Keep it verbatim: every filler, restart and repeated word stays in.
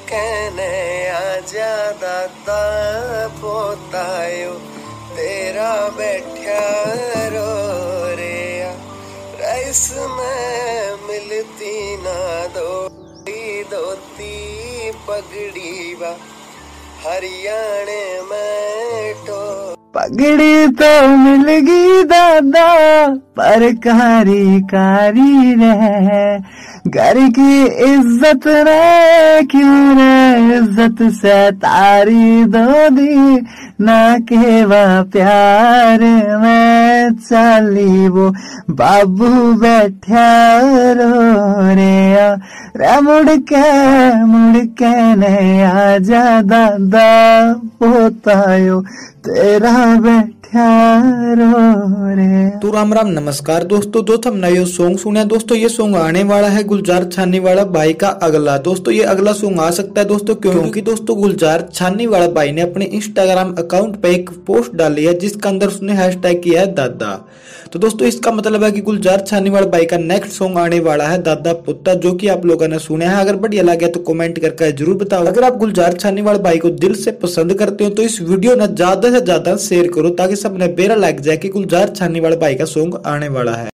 कहने आजा दादा पोतायो तेरा बैठा रो रे रईस में मिलती ना दो धोती पगड़ी वा हरियाणे में तो पगड़ी तो मिल गई दादा पर कारी कारी रहे घर की इज्जत रे क्यों रे इज्जत से तारी दो दी ना केवा प्यार में चाली वो बाबू बैठा रो रे रे मुड़ के मुड़ के ने आजा दादा पोतायो तेरा बैठा रो रे। तो राम राम नमस्कार दोस्तों दोस्त हम नया सॉन्ग सुने दोस्तों। ये सॉन्ग आने वाला है गुलजार छानीवाला भाई का अगला। दोस्तों ये अगला सॉन्ग आ सकता है दोस्तों क्योंकि दोस्तों गुलजार छानीवाला भाई ने अपने इंस्टाग्राम अकाउंट पे एक पोस्ट डाली है जिसके अंदर उसने हैशटैग किया है दादा। तो दोस्तों इसका मतलब है कि गुलजार छानीवाला भाई का नेक्स्ट सॉन्ग आने वाला है दादा पुत्ता, जो कि आप लोगों ने सुना है। अगर बढ़िया लगे तो कमेंट करके जरूर बताओ। अगर आप गुलजार छानीवाला भाई को दिल से पसंद करते हो तो इस वीडियो ने ज्यादा से ज्यादा शेयर करो ताकि सबने बेरा लग जाए कि गुलजार छानीवाला भाई का सॉन्ग आने वाला है।